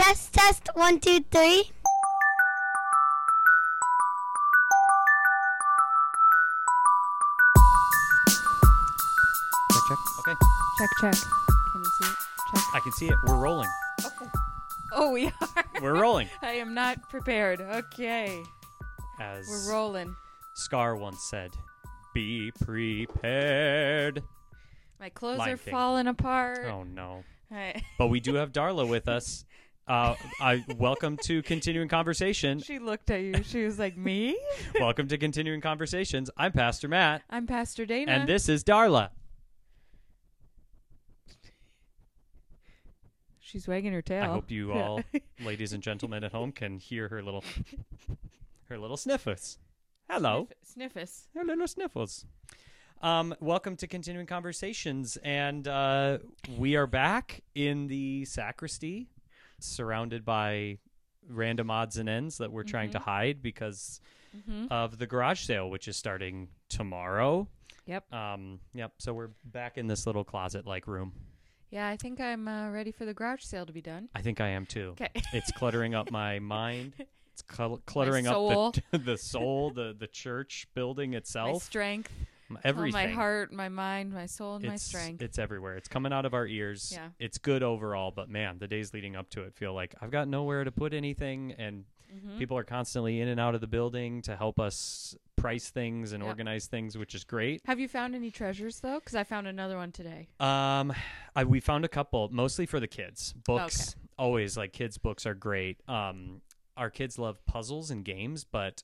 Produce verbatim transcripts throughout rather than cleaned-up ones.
Test, test, one, two, three. Check, check. Okay. Check, check. Can you see it? Check. I can see it. We're rolling. Oh, oh we are. We're rolling. I am not prepared. Okay. As We're rolling. Scar once said, be prepared. My clothes Lion are King. falling apart. Oh, no. I- But we do have Darla with us. Uh, I welcome to Continuing Conversation. she looked at you. She was like, me? Welcome to Continuing Conversations. I'm Pastor Matt, I'm Pastor Dana. and this is Darla. She's wagging her tail. I hope you all, ladies and gentlemen at home, can hear her little, her little sniffers. Hello. Sniff- Sniffus. Her little sniffles. Um, welcome to Continuing Conversations, and uh, we are back in the sacristy, surrounded by random odds and ends that we're trying to Mhm. hide because Mm-hmm. of the garage sale, which is starting tomorrow. Yep. Um, yep. So we're back in this little closet-like room. Yeah, I think I'm uh, ready for the garage sale to be done. I think I am too. Okay. It's cluttering up my mind. It's cl- cluttering soul. up the the soul, the the church building My itself, strength. everything. Oh, my heart, my mind, my soul, and my it's, strength. It's everywhere. It's coming out of our ears. Yeah. It's good overall, but man, the days leading up to it feel like I've got nowhere to put anything, and Mhm. people are constantly in and out of the building to help us price things and Yep. organize things, which is great. Have you found any treasures, though? Because I found another one today. Um, I, we found a couple, mostly for the kids. Books, always, like, kids' books are great. Um, our kids love puzzles and games, but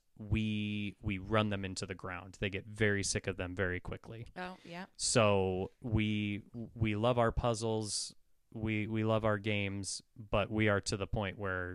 we we run them into the ground. They get very sick of them very quickly. Oh, yeah. So we we love our puzzles, we we love our games, but we are to the point where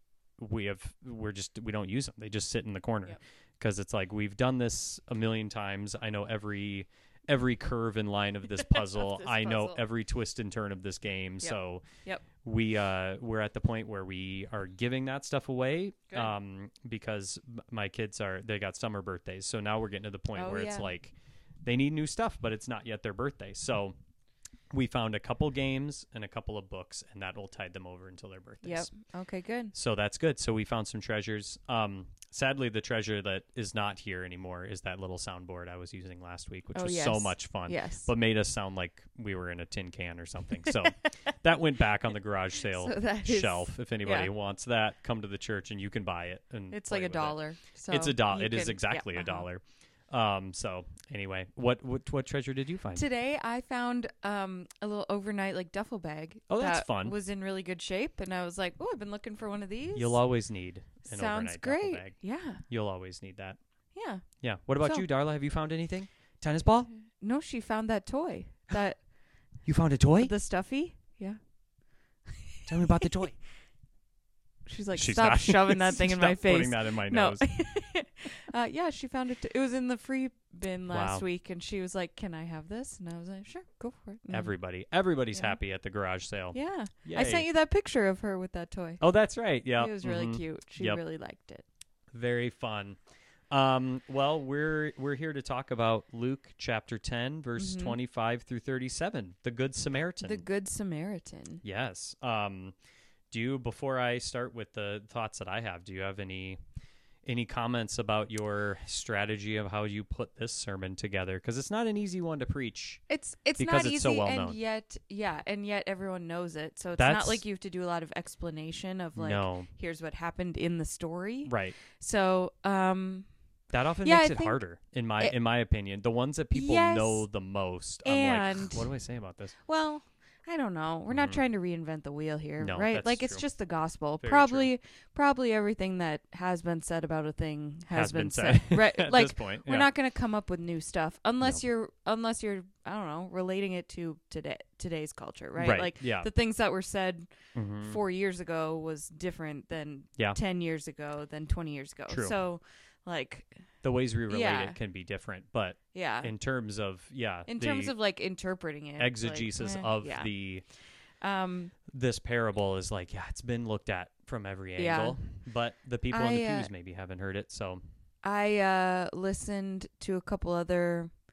we have we're just we don't use them. They just sit in the corner Yep. because it's like we've done this a million times. I know every every curve and line of this puzzle. This I know puzzle. every twist and turn of this game. So Yep. we uh we're at the point where we are giving that stuff away. Good. Um, because m- my kids are they got summer birthdays, so now we're getting to the point Oh, where it's yeah. like they need new stuff, but it's not yet their birthday. So we found a couple games and a couple of books, and that will tide them over until their birthdays. Yep. Okay, good. So that's good. So we found some treasures. Um, sadly, the treasure that is not here anymore is that little soundboard I was using last week, which Oh, was so yes. much fun, Yes. but made us sound like we were in a tin can or something. So that went back on the garage sale So that is- shelf. If anybody yeah. wants that, come to the church and you can buy it. And It's play like a with it. dollar. So It's a dollar. you It is can- exactly yeah, a uh-huh. dollar. Um, so anyway, what, what what treasure did you find? Today I found um a little overnight like duffel bag. Oh, that's that fun. Was in really good shape, and I was like, "Oh, I've been looking for one of these." You'll always need an Sounds overnight duffel great. bag. Yeah, You'll always need that. yeah. Yeah. What about So- you, Darla? Have you found anything? Tennis ball? No, she found that toy. That You found a toy? the stuffy. Yeah. Tell me about the toy. She's like, She's "Stop not- shoving that thing in stop my face." Putting that in my No. nose. uh, yeah, she found it. T- it was in the free bin last Wow. week, and she was like, "Can I have this?" And I was like, "Sure, go for it." And then- Everybody, everybody's Yeah. happy at the garage sale. Yeah, Yay. I sent you that picture of her with that toy. Oh, that's right. Yeah, It was really Mhm. cute. She Yep. really liked it. Very fun. Um, well, we're we're here to talk about Luke chapter ten, verses Mhm. twenty-five through thirty-seven, the Good Samaritan. The Good Samaritan. Yes. Um, do you, before I start with the thoughts that I have, do you have any any comments about your strategy of how you put this sermon together? Because it's not an easy one to preach. It's it's Because not it's easy, so well and known. yet yeah, and yet everyone knows it. So it's That's- not like you have to do a lot of explanation of like, no. here's what happened in the story. Right. So um, That often Yeah, makes I it think harder, in my it- in my opinion. The ones that people Yes, know the most. I'm and- like, what do I say about this? well, I don't know. We're not Mhm. trying to reinvent the wheel here, No, right? that's Like it's true. just the gospel. Very probably probably everything that has been said about a thing has, Has been said right? at like this point. we're yeah. not going to come up with new stuff unless No. you're unless you're I don't know, relating it to today today's culture, right? Right, Like yeah. the things that were said Mhm. four years ago was different than Yeah. ten years ago than twenty years ago. True. So like The ways we relate Yeah. it can be different, but yeah. in terms of yeah, In the terms of like interpreting it, exegesis like, eh, of yeah. the um this parable is like, yeah, it's been looked at from every Yeah. angle, but the people in the I, uh, pews maybe haven't heard it. So I uh listened to a couple other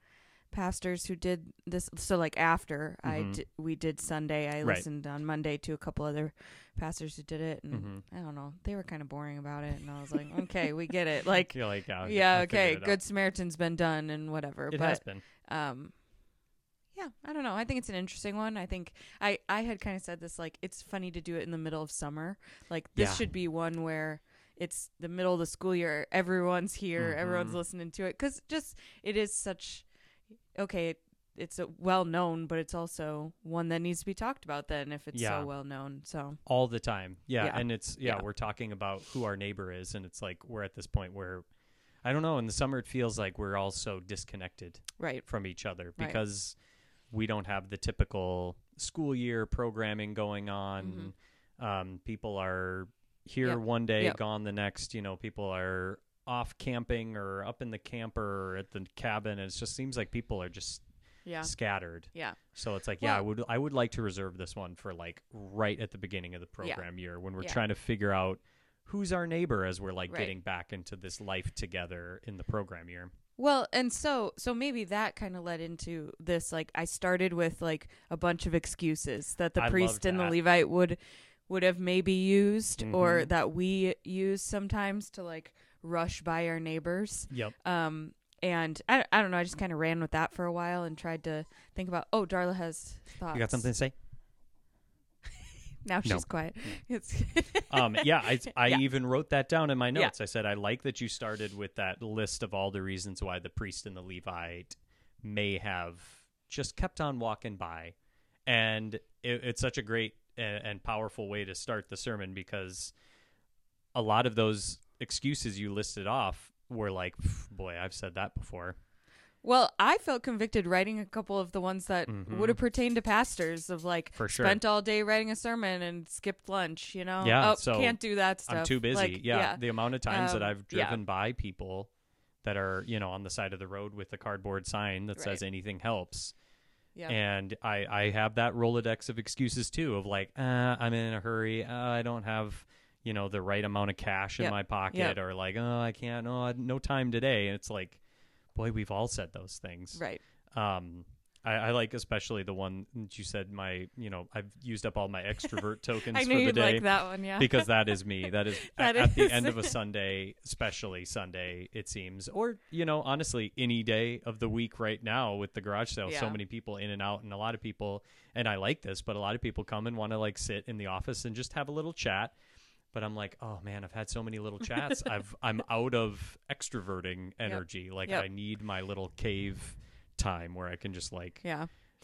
pastors who did this. So like after Mhm. I di- we did Sunday, I Right. listened on Monday to a couple other pastors who did it, and Mhm. I don't know, they were kind of boring about it, and I was like, okay, we get it. Like, You're like, oh, yeah, I okay, figured it Good out. Samaritan's been done and whatever. It but has been. um, yeah, I don't know. I think it's an interesting one. I think I I had kind of said this, like, it's funny to do it in the middle of summer. Like, this Yeah. should be one where it's the middle of the school year. Everyone's here. Everyone's Mhm. listening to it. Because just, it is such, okay, it, it's a well known, but it's also one that needs to be talked about then if it's Yeah. so well known. So, All the time. Yeah. Yeah. And it's, yeah, Yeah. we're talking about who our neighbor is. And it's like, we're at this point where, I don't know, in the summer, it feels like we're all so disconnected right. from each other Right. because we don't have the typical school year programming going on. Um, people are here Yep. one day, Yep. gone the next. You know, people are off camping or up in the camper or at the cabin. And it just seems like people are just Yeah. scattered. Yeah. So it's like, yeah, I Well- would I would like to reserve this one for like right at the beginning of the Yeah. program year when we're Yeah. trying to figure out who's our neighbor as we're like Right. getting back into this life together in the program year. Well, and so so maybe that kind of led into this. Like, I started with like a bunch of excuses that the I priest loved and the that. Levite would would have maybe used, or Mhm. that we use sometimes to like rush by our neighbors. Yep. Um, and I I don't know. I just kind of ran with that for a while and tried to think about. Oh, Darla has thoughts. You got something to say? Now she's No. quiet. It's um, yeah, I, I Yeah. even wrote that down in my Yeah. notes. I said, I like that you started with that list of all the reasons why the priest and the Levite may have just kept on walking by. And it, it's such a great and, and powerful way to start the sermon because a lot of those excuses you listed off were like, boy, I've said that before. Well, I felt convicted writing a couple of the ones that Mhm. would have pertained to pastors, of like For sure. spent all day writing a sermon and skipped lunch, you know? Yeah, Oh, so can't do that stuff. I'm too busy. Like, yeah, the amount of times that Um, I've yeah. driven by people that are, you know, on the side of the road with a cardboard sign that says Right. anything helps. yeah. And I, I have that Rolodex of excuses too of like, uh, I'm in a hurry. Uh, I don't have, you know, the right amount of cash in Yep. my pocket Yep. or like, oh, I can't, no, I, no time today. And it's like, boy, we've all said those things. Right. Um, I, I like especially the one that you said my, you know, I've used up all my extrovert tokens I for knew the you'd day. like that one, yeah. Because that is me. That is That at, at the is. end of a Sunday, especially Sunday, it seems. Or, you know, honestly, any day of the week right now with the garage sale, so Yeah. many people in and out, and a lot of people, and I like this, but a lot of people come and want to like sit in the office and just have a little chat. But I'm like, oh man, I've had so many little chats. I've I'm out of extroverting energy. Like Yep. I need my little cave time where I can just like yeah.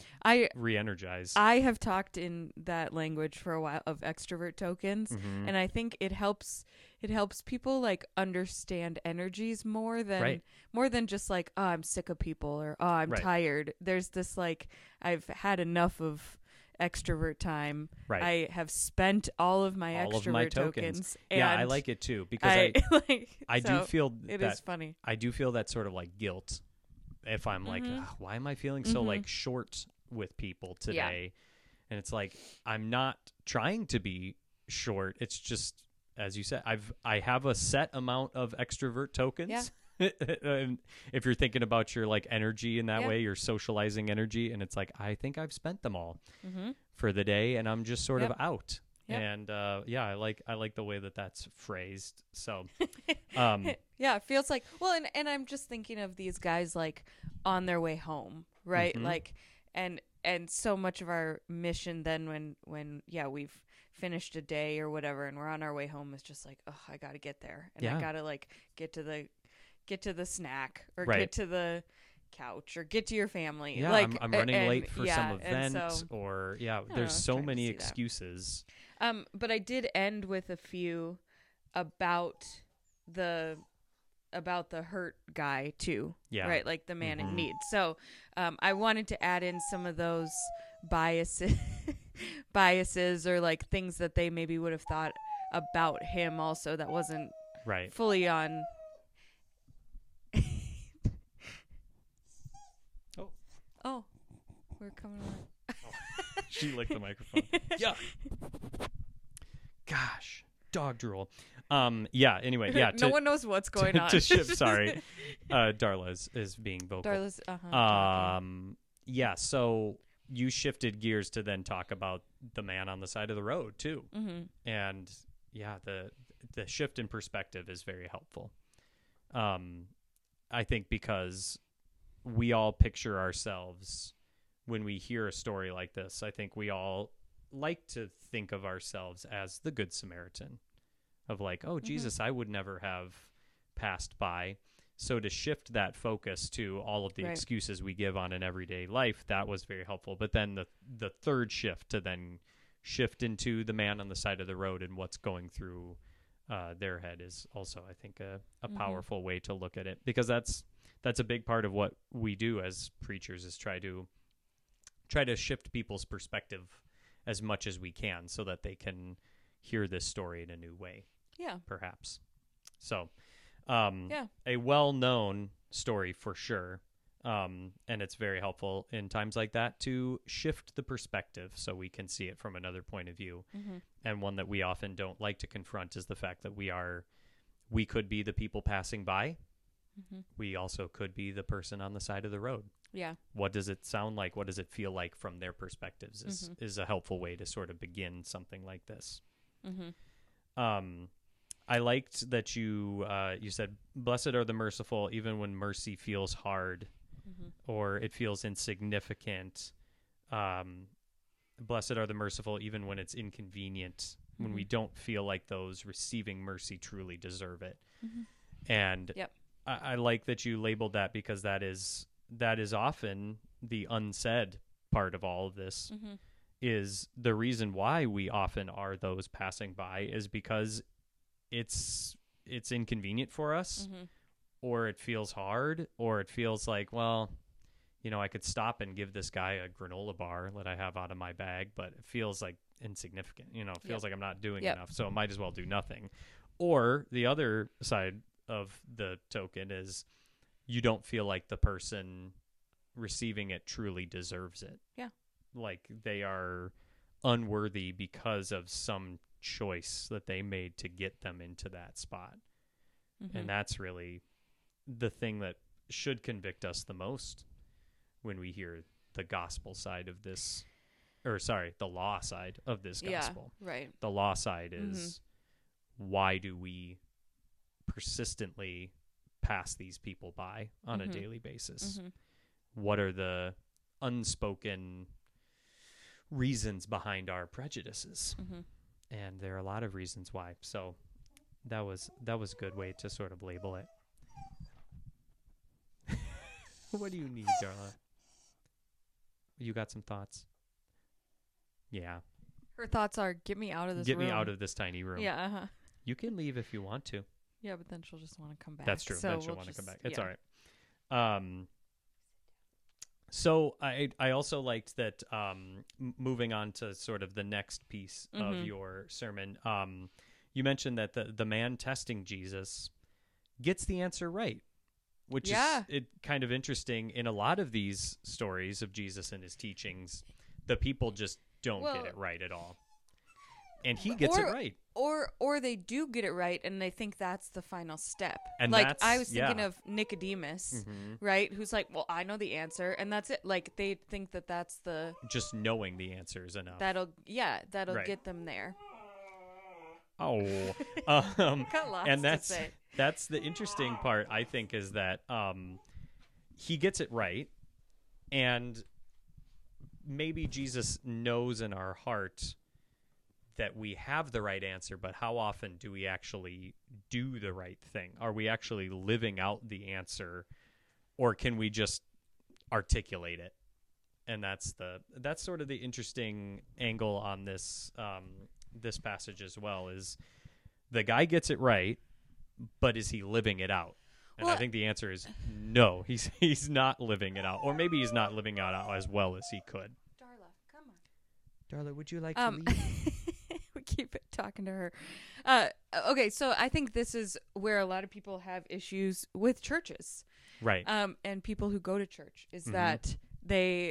I re-energize. I have talked in that language for a while of extrovert tokens, Mhm. and I think it helps it helps people like understand energies more than Right. more than just like, oh, I'm sick of people, or oh, I'm Right. tired. There's this like, I've had enough of extrovert time. Right. I have spent all of my All extrovert of my tokens. tokens. yeah, I and like it too because I, I like I do so feel it that is funny. I do feel that sort of like guilt if I'm like, Mhm. "Ugh, why am I feeling so Mhm. like short with people Yeah. today? And it's like I'm not trying to be short. It's just as you said, I've I have a set amount of extrovert tokens. Yeah. And if you're thinking about your like energy in that Yeah. way, your socializing energy, and it's like I think I've spent them all Mm-hmm. for the day, and I'm just sort Yep. of out. Yep. And uh, yeah, I like I like the way that that's phrased. So, um, Yeah, it feels like, well, and, and I'm just thinking of these guys like on their way home, right? Mhm. Like, and and so much of our mission then when when yeah we've finished a day or whatever and we're on our way home is just like, oh, I got to get there, and Yeah. I got to like get to the get to the snack or Right. get to the couch or get to your family. yeah, like I'm, I'm a- running and- late for yeah, some and event, so- or yeah, know, I there's was so trying to many see that. excuses. Um, but I did end with a few about the about the hurt guy too. Yeah. Right, like the man Mhm. in need. So um, I wanted to add in some of those biases, biases, or like things that they maybe would have thought about him also that wasn't Right. fully on. Oh. Oh, we're coming on. She licked the microphone. Yeah. Gosh, dog drool. Um, yeah. Anyway, yeah. no to, one knows what's going to, on. to shift. Sorry, uh, Darla is, is being vocal. Darla's, uh-huh, um, yeah. So you shifted gears to then talk about the man on the side of the road too, mm-hmm. and yeah, the the shift in perspective is very helpful. Um, I think because we all picture ourselves when we hear a story like this. I think we all like to think of ourselves as the Good Samaritan, of like, oh, mm-hmm. Jesus, I would never have passed by. So to shift that focus to all of the right. excuses we give on an everyday life, that was very helpful. But then the the third shift to then shift into the man on the side of the road and what's going through uh, their head is also, I think, a, a mm-hmm. powerful way to look at it, because that's that's a big part of what we do as preachers, is try to try to shift people's perspective as much as we can so that they can hear this story in a new way. Yeah. Perhaps. So, um, yeah. a well-known story for sure. Um, and it's very helpful in times like that to shift the perspective so we can see it from another point of view. Mm-hmm. And one that we often don't like to confront is the fact that we are, we could be the people passing by. Mm-hmm. We also could be the person on the side of the road. Yeah. What does it sound like? What does it feel like from their perspectives is, mm-hmm. is a helpful way to sort of begin something like this. Mm-hmm. Um, I liked that you, uh, you said, blessed are the merciful, even when mercy feels hard mm-hmm. or it feels insignificant. Um, blessed are the merciful, even when it's inconvenient, mm-hmm. when we don't feel like those receiving mercy truly deserve it. Mm-hmm. And yep. I, I like that you labeled that, because that is, that is often the unsaid part of all of this. Mm-hmm. Is the reason why we often are those passing by is because it's it's inconvenient for us, mm-hmm. or it feels hard, or it feels like, well, you know, I could stop and give this guy a granola bar that I have out of my bag, but it feels like insignificant. You know, it feels yep. like I'm not doing yep. enough, so I might as well do nothing. Or the other side of the token is you don't feel like the person receiving it truly deserves it. Yeah. Like they are unworthy because of some choice that they made to get them into that spot. Mm-hmm. And that's really the thing that should convict us the most when we hear the gospel side of this, or sorry, the law side of this gospel. Yeah, right. The law side is, mm-hmm. why do we persistently pass these people by on mm-hmm. a daily basis? Mm-hmm. What are the unspoken reasons behind our prejudices? Mm-hmm. And there are a lot of reasons why. So that was that was a good way to sort of label it. What do you need, Darla? You got some thoughts? Yeah. Her thoughts are, get me out of this Get room. me out of this tiny room. Yeah, uh-huh. You can leave if you want to. Yeah, but then she'll just want to come back. That's true. So then she'll we'll want to just, come back. It's yeah. all right. Um, so I I also liked that, um, m- moving on to sort of the next piece mm-hmm. of your sermon, um, you mentioned that the, the man testing Jesus gets the answer right, which yeah. is it kind of interesting. In a lot of these stories of Jesus and his teachings, the people just don't well, get it right at all. And he gets or, it right. Or or they do get it right, and they think that's the final step. And like, that's, I was thinking yeah. of Nicodemus, mm-hmm. right? Who's like, well, I know the answer, and that's it. Like, they think that that's the... Just knowing the answer is enough. That'll, yeah, that'll right. get them there. Oh. um, Got lots and that's, to say. that's the interesting part, I think, is that um, he gets it right, and maybe Jesus knows in our heart that we have the right answer, but how often do we actually do the right thing? Are we actually living out the answer, or can we just articulate it? And that's the that's sort of the interesting angle on this um, this passage as well, is the guy gets it right, but is he living it out? And well, I think the answer is no, he's he's not living it out, or maybe he's not living it out as well as he could. Darla, come on. Darla, would you like um, to leave? We keep talking to her. Uh, okay, so I think this is where a lot of people have issues with churches. Right. Um, and people who go to church is mm-hmm. that they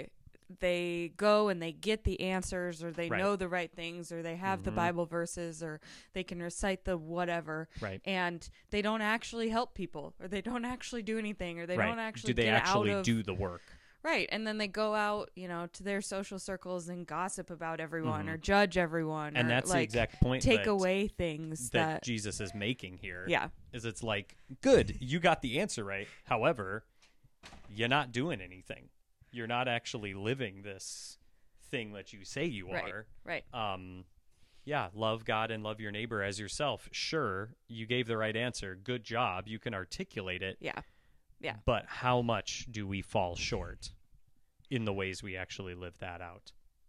they go and they get the answers, or they Right. know the right things, or they have Mhm. the Bible verses, or they can recite the whatever, Right. and they don't actually help people, or they don't actually do anything, or they right. don't actually do they get actually out of do the work? right. And then they go out, you know, to their social circles and gossip about everyone, Mhm. or judge everyone, And or that's like the exact point take that, away things that that, Jesus is making here. yeah, Is it's like, good, you got the answer right. However, you're not doing anything. You're not actually living this thing that you say you Right. are. right, Um, yeah, love God and love your neighbor as yourself. Sure, you gave the right answer. Good job. You can articulate it. yeah, yeah. But how much do we fall short in the ways we actually live that out?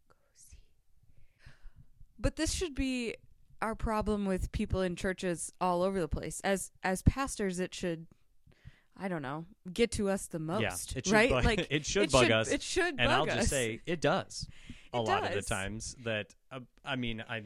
But this should be our problem with people in churches all over the place. As as pastors, it should, I don't know, get to us the most, yeah, it should right? bug, like it should it bug should, us. It should, and bug I'll us. just say it does. A It lot of the does. times that uh, I mean, I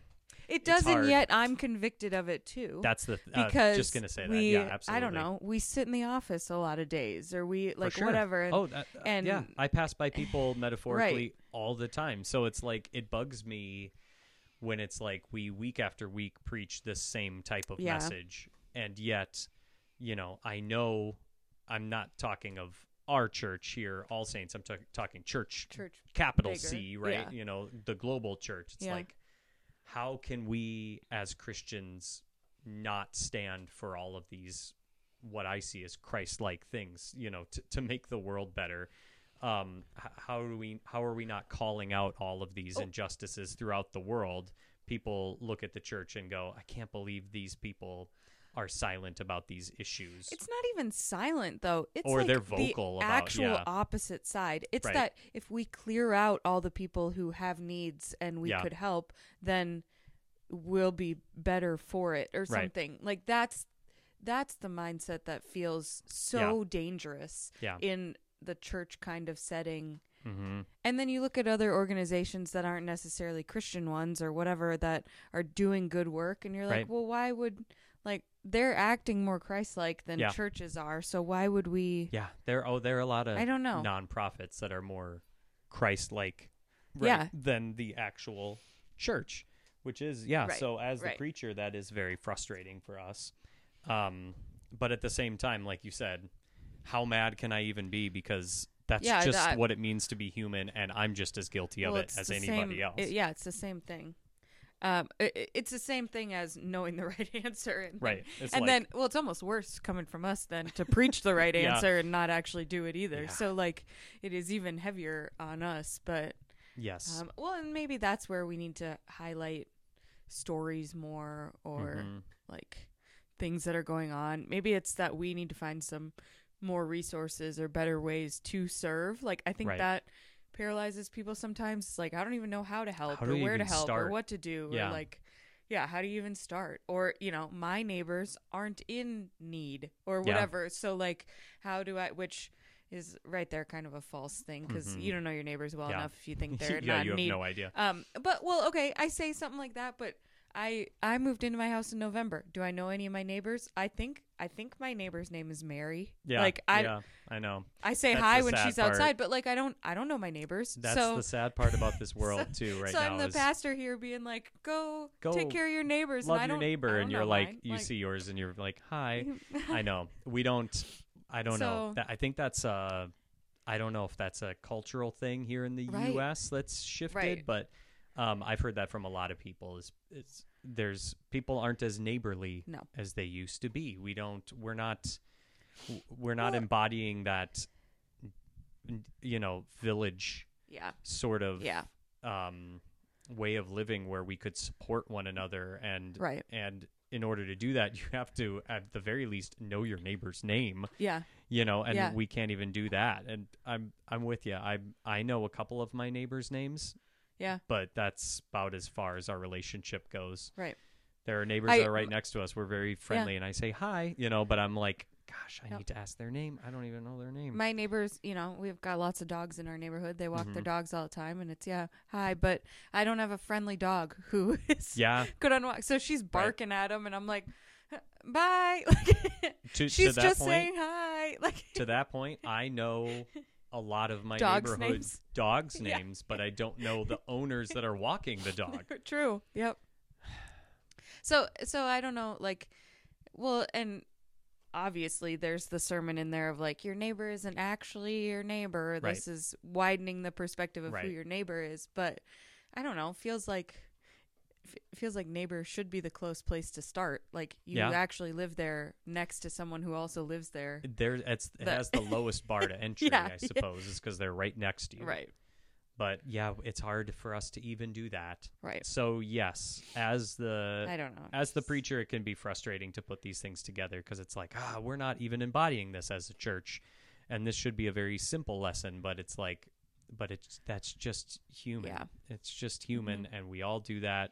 it it's doesn't hard. yet. I'm convicted of it too. that's the uh, because just gonna say we, that. Yeah, absolutely. I don't know. We sit in the office a lot of days, or we For like sure. whatever. And, Oh, that, uh, and- yeah. I pass by people metaphorically all the time. So it's like it bugs me when it's like we week after week preach this same type of Yeah. message, and yet, you know, I know I'm not talking of our church here, All Saints. I'm ta- talking church, church. capital bigger. C, right? Yeah. You know, the global church. It's Yeah. like, how can we as Christians not stand for all of these, what I see as Christ-like things, you know, to, to make the world better? Um, h- how do we, how are we not calling out all of these Oh. injustices throughout the world? People look at the church and go, I can't believe these people are silent about these issues. It's not even silent though. It's Or like they're vocal the about- actual yeah. opposite side. It's Right. that if we clear out all the people who have needs and we Yeah. could help, then we'll be better for it or Right. something. Like that's that's the mindset that feels so dangerous Yeah. in the church kind of setting. Mm-hmm. And then you look at other organizations that aren't necessarily Christian ones or whatever that are doing good work, and you're like, Right. well, why would, like, they're acting more Christ-like than Yeah. churches are, so why would we? Yeah, there. Oh, there are a lot of I don't know. nonprofits that are more Christ-like, right, Yeah. than the actual church, which is yeah. Right, So as right. the preacher, that is very frustrating for us. Um, but at the same time, like you said, how mad can I even be? Because that's Yeah, just that- what it means to be human, and I'm just as guilty Well, of it it's as the anybody same- else. it- yeah, it's the same thing. Um, it, it's the same thing as knowing the right answer, and Right. Then, It's and like, then, well, it's almost worse coming from us than to preach the right Yeah. answer and not actually do it either. Yeah. So, like, it is even heavier on us. But yes. um, well, and maybe that's where we need to highlight stories more, or Mhm. like things that are going on. Maybe it's that we need to find some more resources or better ways to serve. Like, I think Right. that paralyzes people sometimes. It's like, I don't even know how to help How or do you where to even help or start? what to do. Yeah. Or like, yeah, how do you even start? Or, you know, my neighbors aren't in need or Yeah. whatever. So like, how do I, which is right there kind of a false thing, because Mhm. you don't know your neighbors well Yeah. enough if you think they're yeah, not you in have need. no idea. Um, but well, okay, I say something like that, but I I moved into my house in November. Do I know any of my neighbors? I think I think my neighbor's name is Mary. Yeah. Like I yeah, I know. I say That's hi the when sad she's part. outside, but like I don't I don't know my neighbors. That's so the sad part about this world too, right so now. I'm the is pastor here being like, go, Go take care of your neighbors. love and I your don't, neighbor, I don't and you're know like, mine. you Like, see yours, and you're like, hi. I know. We don't. I don't know. So- That, I think that's uh I don't know if that's a cultural thing here in the Right. U S that's shifted, Right. but um, I've heard that from a lot of people. Is it's there's people aren't as neighborly No. as they used to be. We don't. We're not. We're not Well- embodying that. You know, village Yeah. sort of Yeah. um, way of living where we could support one another, and Right. and in order to do that, you have to at the very least know your neighbor's name, Yeah. you know, and Yeah. we can't even do that. And I'm I'm with you. I I know a couple of my neighbors' names, Yeah. but that's about as far as our relationship goes. Right. There are neighbors I- that are right next to us. We're very friendly, and I say hi, you know, but I'm like, gosh, I Yep. need to ask their name. I don't even know their name. My neighbors, you know, we've got lots of dogs in our neighborhood. They walk their Mhm. dogs all the time, and it's, yeah, hi. But I don't have a friendly dog who is yeah, good on walk. So she's barking at him, and I'm like, bye. Like, to, she's to that just point, saying hi. Like, to that point, I know a lot of my Dogs' neighborhood names? dogs' Yeah. names, but I don't know the owners that are walking the dog. True. Yep. So so I don't know, like, well, and obviously there's the sermon in there of like your neighbor isn't actually your neighbor. Right. This is widening the perspective of Right. who your neighbor is. But I don't know, feels like f- feels like neighbor should be the close place to start. Like you Yeah. actually live there next to someone who also lives there. There, it's, it The- has the lowest bar to entry, Yeah, I suppose, is because they're right next to you. Right. But yeah, it's hard for us to even do that. Right. So yes, as the I don't know. as the preacher, it can be frustrating to put these things together because it's like, ah, we're not even embodying this as a church, and this should be a very simple lesson. But it's like, but it's that's just human. Yeah. It's just human, Mhm. and we all do that,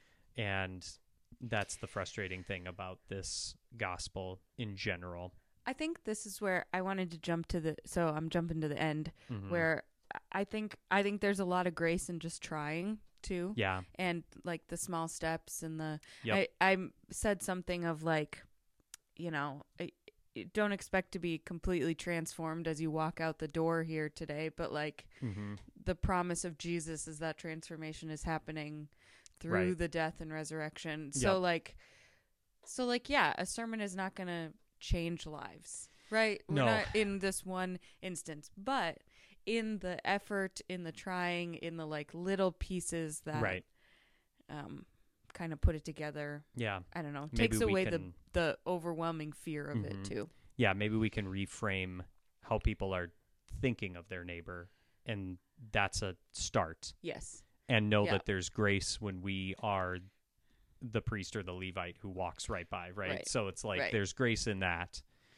and that's the frustrating thing about this gospel in general. I think this is where I wanted to jump to the so I'm jumping to the end Mhm. where I think I think there's a lot of grace in just trying too. Yeah. And like the small steps and the Yep. I I said something of like, you know, I, I don't expect to be completely transformed as you walk out the door here today, but like Mm-hmm. the promise of Jesus is that transformation is happening through Right. the death and resurrection. So Yep. like so like yeah, a sermon is not going to change lives, right? We're No. not in this one instance, but in the effort, in the trying, in the like little pieces that Right. um kind of put it together, Yeah. I don't know, Maybe takes we away can- the the overwhelming fear of Mhm. it too. Yeah, maybe we can reframe how people are thinking of their neighbor, and that's a start. Yes. And know Yeah. that there's grace when we are the priest or the Levite who walks right by, right? Right. So it's like Right. there's grace in that,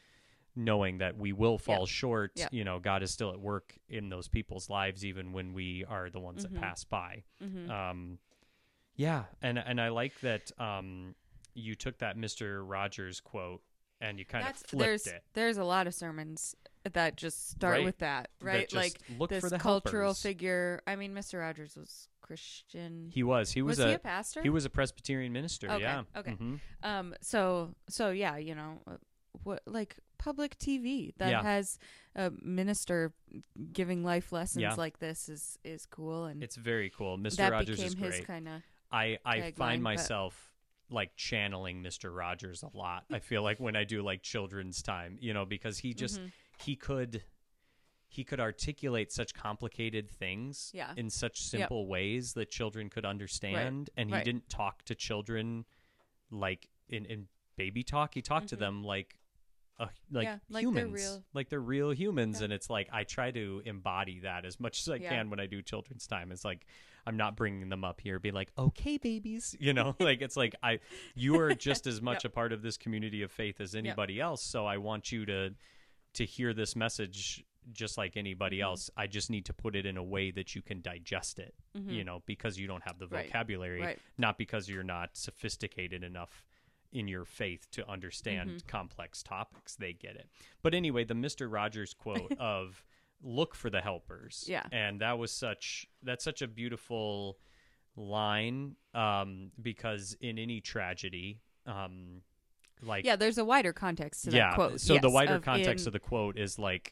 knowing that we will fall Yep. short. Yep. You know, God is still at work in those people's lives, even when we are the ones Mhm. that pass by. Mhm. Um, yeah, and and I like that um, you took that Mister Rogers quote and you kind That's of flipped there's it. there's a lot of sermons that just start Right. with that, That right? just Like look this for the cultural helpers. figure. I mean, Mister Rogers was Christian. He was. He was, was a, he a pastor? he was a Presbyterian minister. Okay, Yeah. okay. Mhm. Um. So so yeah, you know, uh, what like public T V that Yeah. has a minister giving life lessons Yeah. like this is is cool, and It's very cool. Mister that Rogers became is his great. kind of I, I tagline, find but- myself like channeling Mister Rogers a lot. I feel like when I do like children's time, you know, because he just Mhm. he could he could articulate such complicated things Yeah. in such simple ways that children could understand, and he Right. didn't talk to children like in, in baby talk. He talked to Mhm. them like uh, like, Yeah, like they're humans, real. like they're real humans, Yeah. and it's like I try to embody that as much as I Yeah. can when I do children's time. It's like I'm not bringing them up here, be like, okay, babies, you know, like it's like I, you are just as much Yep. a part of this community of faith as anybody else. So I want you to, to hear this message just like anybody Mhm. else. I just need to put it in a way that you can digest it, Mhm. you know, because you don't have the Right. vocabulary, Right. not because you're not sophisticated enough in your faith to understand Mm-hmm. complex topics. They get it. But anyway, the Mister Rogers quote of look for the helpers. Yeah. And that was such, that's such a beautiful line, um, because in any tragedy, um, like, yeah. There's a wider context to yeah, that quote. so the Yes, wider of context in, of the quote is like,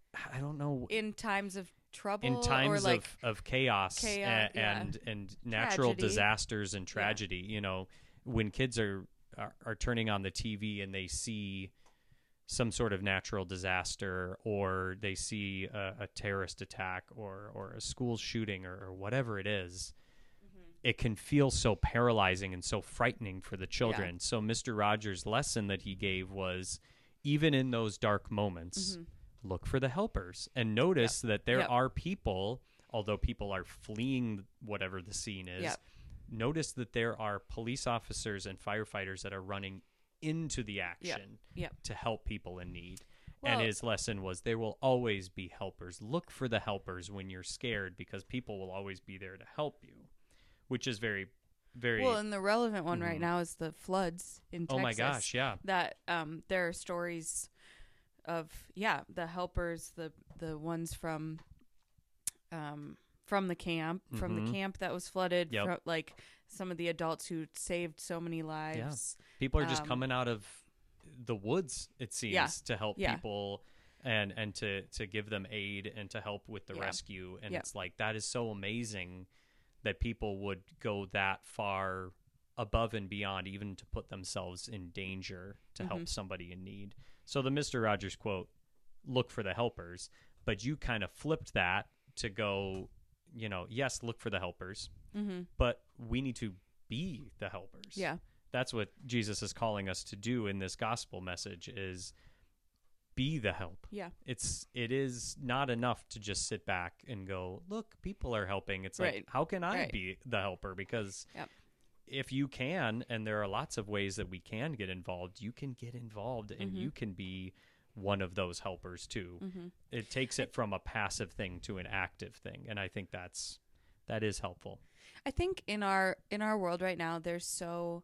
I don't know, in times of trouble in times or like of, of chaos, chaos, and, yeah. and and natural Tragedy. disasters and tragedy, you know, when kids are, are are turning on the T V and they see some sort of natural disaster, or they see a, a terrorist attack, or or a school shooting, or, or whatever it is, it can feel so paralyzing and so frightening for the children. So Mister Rogers' lesson that he gave was, even in those dark moments, Mhm. look for the helpers and notice that there Yep. are people, although people are fleeing whatever the scene is, Yep. notice that there are police officers and firefighters that are running into the action Yep. to help people in need. Well- and his lesson was there will always be helpers. Look for the helpers when you're scared, because people will always be there to help you, which is very, very... Well, and the relevant one right Mhm. now is the floods in Texas. oh my gosh, yeah. That um, there are stories of yeah the helpers, the the ones from um from the camp, from Mhm. the camp that was flooded, Yep. fro- like some of the adults who saved so many lives. People are just Um, coming out of the woods, it seems, Yeah. to help Yeah. people. and and to to give them aid and to help with the Yeah. rescue. And Yep. it's like, that is so amazing that people would go that far above and beyond, even to put themselves in danger to Mhm. help somebody in need. So the Mister Rogers quote, look for the helpers, but you kind of flipped that to go, you know, yes, look for the helpers, Mm-hmm. but we need to be the helpers. Yeah. That's what Jesus is calling us to do in this gospel message, is be the help. Yeah. It's it is not enough to just sit back and go, look, people are helping. It's like, Right. how can I Right. be the helper? Because Yep. if you can, and there are lots of ways that we can get involved, you can get involved and Mhm. you can be one of those helpers too. Mm-hmm. It takes it from a passive thing to an active thing, and I think that's that is helpful. I think in our in our world right now, there's so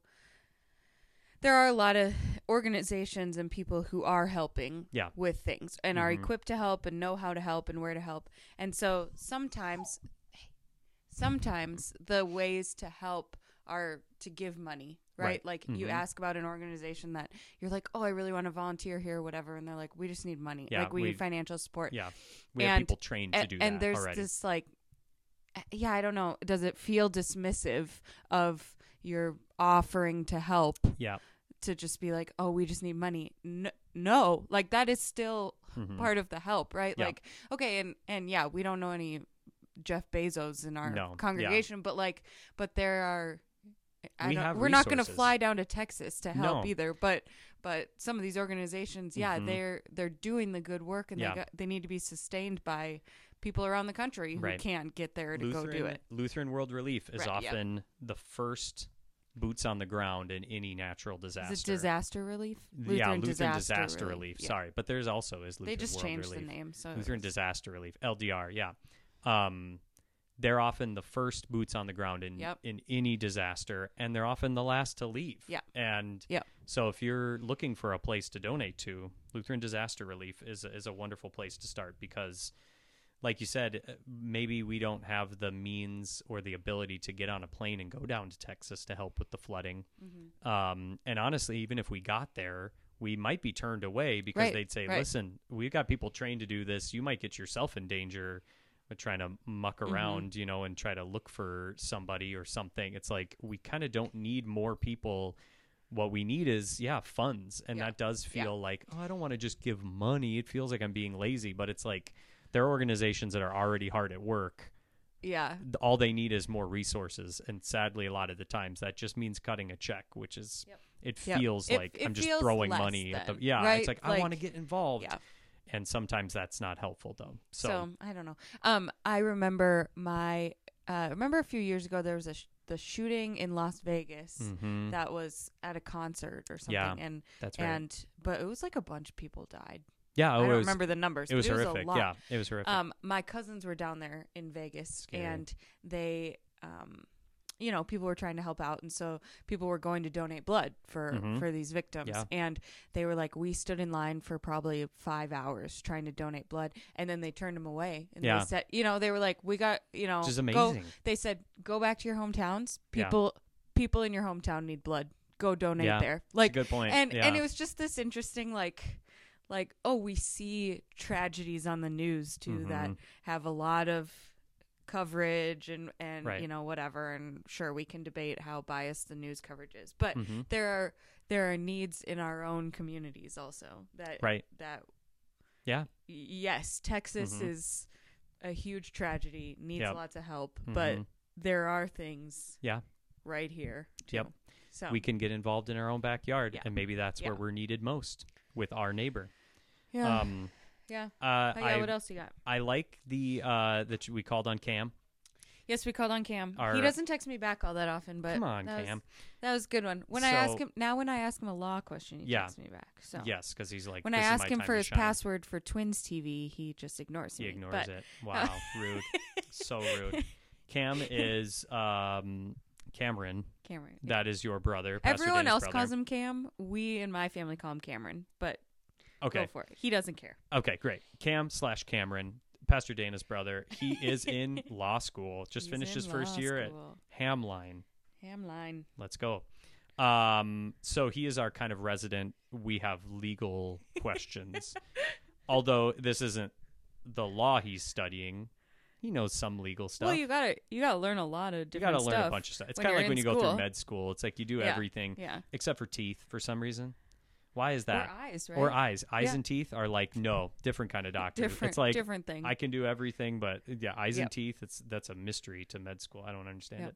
there are a lot of organizations and people who are helping Yeah. with things and are Mhm. equipped to help and know how to help and where to help. And so sometimes sometimes the ways to help are to give money, right? Right. Like you Mhm. ask about an organization that you're like, "Oh, I really want to volunteer here or whatever." And they're like, "We just need money. Yeah, like we, we- need financial support." Yeah, we have And- people trained to and, do and that there's already. this like yeah, I don't know, does it feel dismissive of your offering to help yeah, to just be like, oh, we just need money? No, no, like that is still Mhm. part of the help, right? Yeah. Like, okay, and and yeah, we don't know any Jeff Bezos in our No, yeah. congregation, but like, but there are. I We don't, have we're not going to resources. fly down to Texas to help No. either, but but some of these organizations, yeah, Mhm. they're they're doing the good work, and Yeah. they got, they need to be sustained by people around the country who Right. can't get there to Lutheran, go do it. Lutheran World Relief is Right, yep. often the first boots on the ground in any natural disaster. Is it disaster relief? yeah, Lutheran Disaster, Relief. Yeah. Sorry, but there's also is Lutheran They just World changed Relief. the name, so Lutheran it's- Disaster Relief, L D R. Yeah, um, they're often the first boots on the ground in Yep. in any disaster, and they're often the last to leave. Yeah. and Yep. so if you're looking for a place to donate to, Lutheran Disaster Relief is is a wonderful place to start, because, like you said, uh, maybe we don't have the means or the ability to get on a plane and go down to Texas to help with the flooding. Mhm. Um, and honestly, even if we got there, we might be turned away because Right, they'd say, right. listen, we've got people trained to do this. You might get yourself in danger with trying to muck Mm-hmm. around, you know, and try to look for somebody or something. It's like, we kind of don't need more people. What we need is, yeah, funds. And Yeah. that does Yeah. feel like, oh, I don't want to just give money. It feels like I'm being lazy, but it's like, there are organizations that are already hard at work. Yeah. Th- All they need is more resources. And sadly, a lot of the times that just means cutting a check, which is, Yep. it Yep. feels It- like it I'm just feels throwing less money at the, then, yeah, right? it's like, I Like- want to get involved. Yeah. And sometimes that's not helpful though. So, So, I don't know. Um, I remember my. Uh, remember a few years ago there was a sh- the shooting in Las Vegas mhm, that was at a concert or something, Yeah, and that's right. and but it was like a bunch of people died. yeah, I oh, don't it was, remember the numbers. it was but horrific. It was a lot. Yeah, it was horrific. Um, my cousins were down there in Vegas, Scary. and they, um, you know, people were trying to help out, and so people were going to donate blood for Mhm. for these victims, Yeah. and they were like, we stood in line for probably five hours trying to donate blood, and then they turned them away, and Yeah. they said, you know, they were like, we got, you know, Which is go- amazing. they said, go back to your hometowns. Yeah. People, people in your hometown need blood. Go donate Yeah. there. It's a Like, good point. and yeah. and it was just this interesting, like, like oh, we see tragedies on the news too that Mhm. have a lot of coverage and and Right. you know whatever, and sure we can debate how biased the news coverage is, but Mhm. there are there are needs in our own communities also that Right. that Yeah. y- yes, Texas Mhm. is a huge tragedy, needs Yep. lots of help, but Mhm. there are things Yeah. right here too. Yep. So we can get involved in our own backyard, Yeah. and maybe that's where Yeah. we're needed most, with our neighbor. yeah Um, yeah. uh, Oh, yeah, I what else you got? I like the uh that we called on Cam. Yes, we called on Cam. Our- he doesn't text me back all that often, but Come on, that Cam. Was, that was a good one. When I ask So- him now, when I ask him a law question, he Yeah. texts me back. So Yes, because he's like, when this I is ask my him time for to his shine. password for Twins T V, he just ignores He me. ignores but, it. Wow, rude. So rude. Cam is um Cameron. Cameron. That is your brother. Pastor Everyone Dana's else brother. calls him Cam. We in my family call him Cameron, but Okay. go for it. He doesn't care. Okay, great. Cam slash Cameron, Pastor Dana's brother. He is in law school. Just He's finished in his first law year school. at Hamline. Hamline. Let's go. Um, so he is our kind of resident. We have legal questions. although this isn't the law he's studying, he knows some legal stuff. Well, you gotta you gotta learn a lot of you different gotta learn stuff a bunch of stuff. It's when kind of you're like when in you go through school. med school. It's like you do Yeah. everything Yeah. except for teeth for some reason. Why is that? Or eyes, right? Or eyes. Eyes Yeah. and teeth are like, no, different kind of doctor. Different, it's like, different thing. I can do everything, but yeah, eyes Yep. and teeth, it's that's a mystery to med school. I don't understand Yep. it.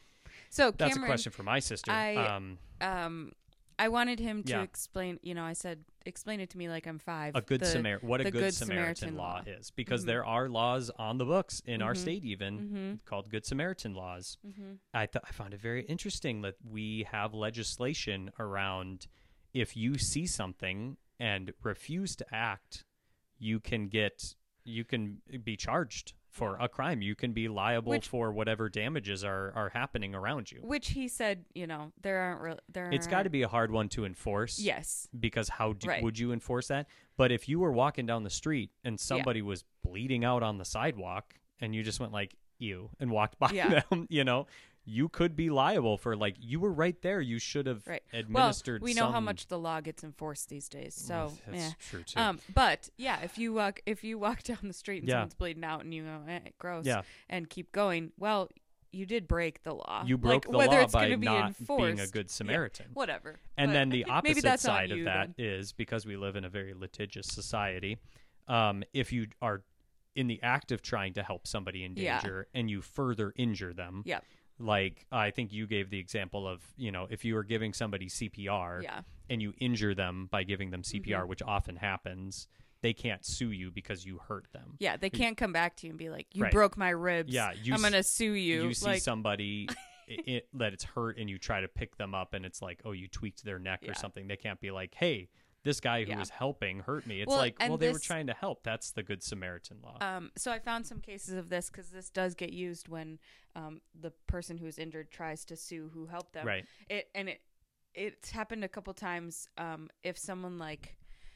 So That's Cameron, a question for my sister. I- um, um, I wanted him to Yeah. explain. You know, I said, explain it to me like I'm five. a good the, Samaritan, what a the good, Good Samaritan, Samaritan law, law. is, because Mhm. there are laws on the books in our Mhm. state even Mm-hmm. called Good Samaritan laws. Mm-hmm. I th- I found it very interesting that we have legislation around if you see something and refuse to act, you can get you can be charged for a crime. You can be liable Which- for whatever damages are, are happening around you. Which he said, you know, there aren't real. There. It's got to be a hard one to enforce. Yes. Because how do, Right. would you enforce that? But if you were walking down the street and somebody was bleeding out on the sidewalk and you just went like, ew, and walked by Yeah. them, you know, you could be liable for like, you were right there. You should have Right. administered Well, we know how some- much the law gets enforced these days. So, That's yeah. true too. Um, but yeah, if you walk if you walk down the street and Yeah. someone's bleeding out and you go, eh, gross, yeah. and keep going, well, you did break the law. You broke like, the whether law it's by gonna be not enforced, being a good Samaritan. Yeah, whatever. And But then the maybe opposite that's on side of you that then. is because we live in a very litigious society. Um, if you are in the act of trying to help somebody in Yeah. danger and you further injure them, Yeah. like I think you gave the example of, you know, if you are giving somebody C P R Yeah. and you injure them by giving them C P R, Mhm. which often happens, they can't sue you because you hurt them. Yeah, they can't come back to you and be like, "You Right. broke my ribs. Yeah, you I'm s- gonna sue you." You see like, somebody i i that it's hurt and you try to pick them up and it's like, oh, you tweaked their neck Yeah. or something. They can't be like, hey, this guy who Yeah. was helping hurt me. It's Well, like, and well, they were this- trying to help. That's the Good Samaritan law. Um, so I found some cases of this because this does get used when um, the person who is injured tries to sue who helped them. right. It and it it's happened a couple times. Um, if someone like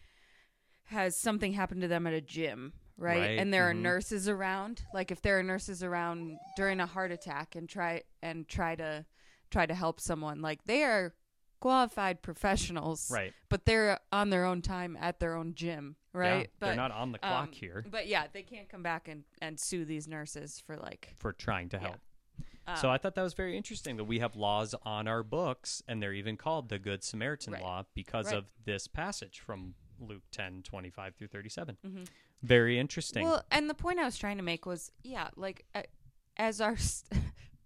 has something happen to them at a gym, right, Right, and there mhm. are nurses around, like if there are nurses around during a heart attack and try and try to try to help someone, like they are qualified professionals, Right. but they're on their own time at their own gym, right? Yeah, but they're not on the clock um, here But yeah, they can't come back and, and sue these nurses for like. for trying to yeah. help. Um, So I thought that was very interesting that we have laws on our books, and they're even called the Good Samaritan Right. law because Right. of this passage from Luke ten twenty-five through thirty-seven. Mhm. Very interesting. Well, and the point I was trying to make was, yeah, like uh, as our st-